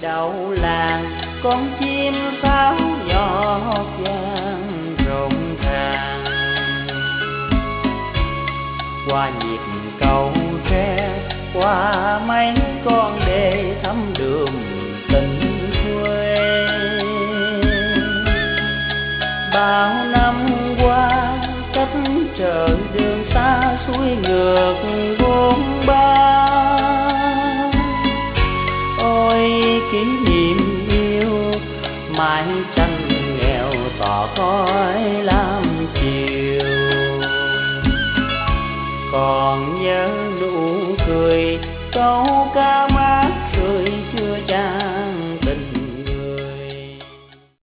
đầu làng, con chim sáo nhỏ vang rộn ràng. Qua nhịp cầu tre, qua mấy con đê thăm đường tình quê. Bao năm qua cách trời đường xa xuôi ngược bôn ba. Ôi kỷ niệm yêu mãi chẳng